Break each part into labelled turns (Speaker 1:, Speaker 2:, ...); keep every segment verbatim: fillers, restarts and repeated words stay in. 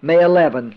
Speaker 1: May eleventh,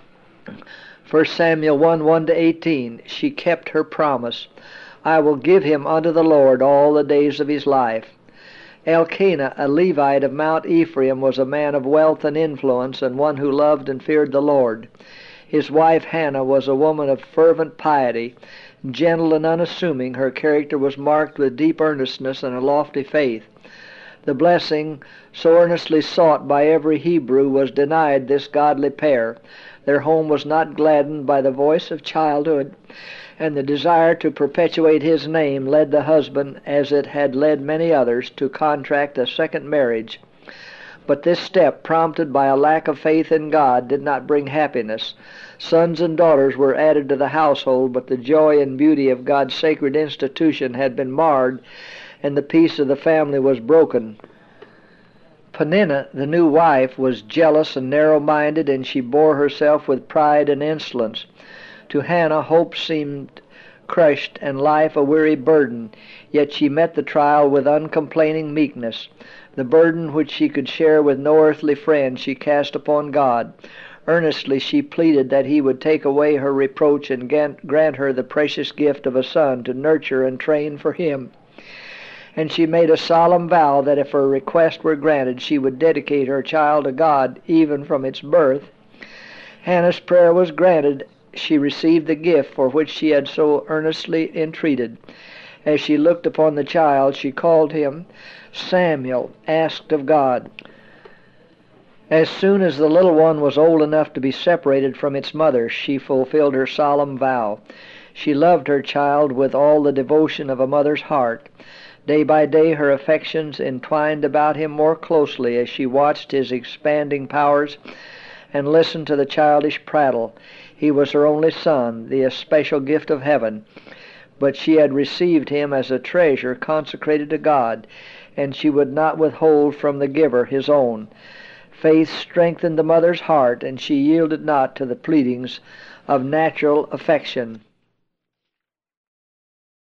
Speaker 1: First Samuel one, one to eighteen. She kept her promise. I will give him unto the Lord all the days of his life. Elkanah, a Levite of Mount Ephraim, was a man of wealth and influence, and one who loved and feared the Lord. His wife Hannah was a woman of fervent piety. Gentle and unassuming, her character was marked with deep earnestness and a lofty faith. The blessing so earnestly sought by every Hebrew was denied this godly pair. Their home was not gladdened by the voice of childhood, and the desire to perpetuate his name led the husband, as it had led many others, to contract a second marriage. But this step, prompted by a lack of faith in God, did not bring happiness. Sons and daughters were added to the household, but the joy and beauty of God's sacred institution had been marred, and the peace of the family was broken. Peninnah, the new wife, was jealous and narrow-minded, and she bore herself with pride and insolence. To Hannah, hope seemed crushed and life a weary burden, yet she met the trial with uncomplaining meekness. The burden which she could share with no earthly friend she cast upon God. Earnestly she pleaded that he would take away her reproach and grant her the precious gift of a son to nurture and train for him. And she made a solemn vow that if her request were granted, she would dedicate her child to God even from its birth. Hannah's prayer was granted. She received the gift for which she had so earnestly entreated. As she looked upon the child, she called him Samuel, asked of God. As soon as the little one was old enough to be separated from its mother, she fulfilled her solemn vow. She loved her child with all the devotion of a mother's heart. Day by day her affections entwined about him more closely as she watched his expanding powers and listened to the childish prattle. He was her only son, the especial gift of heaven, but she had received him as a treasure consecrated to God, and she would not withhold from the giver his own. Faith strengthened the mother's heart, and she yielded not to the pleadings of natural affection.